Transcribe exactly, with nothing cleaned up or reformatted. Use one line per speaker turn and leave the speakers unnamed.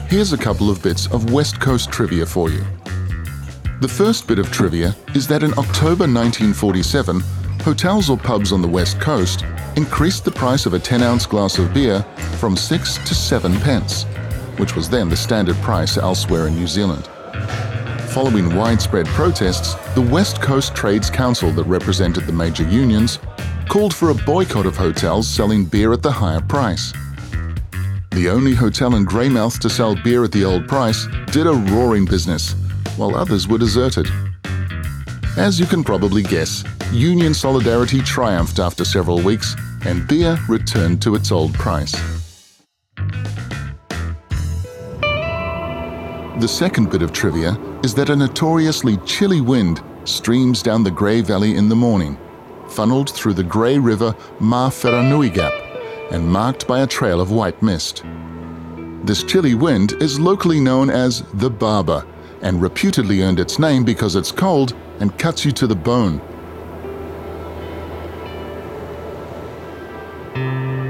here's a couple of bits of West Coast trivia for you. The first bit of trivia is that in October nineteen forty-seven, hotels or pubs on the West Coast increased the price of a ten ounce glass of beer from six to seven pence, which was then the standard price elsewhere in New Zealand. Following widespread protests, the West Coast Trades Council that represented the major unions called for a boycott of hotels selling beer at the higher price. The only hotel in Greymouth to sell beer at the old price did a roaring business, while others were deserted. As you can probably guess, union solidarity triumphed after several weeks, and beer returned to its old price. The second bit of trivia is that a notoriously chilly wind streams down the Grey Valley in the morning, funneled through the Grey River Mawhiranui Gap and marked by a trail of white mist. This chilly wind is locally known as the Barber and reputedly earned its name because it's cold and cuts you to the bone.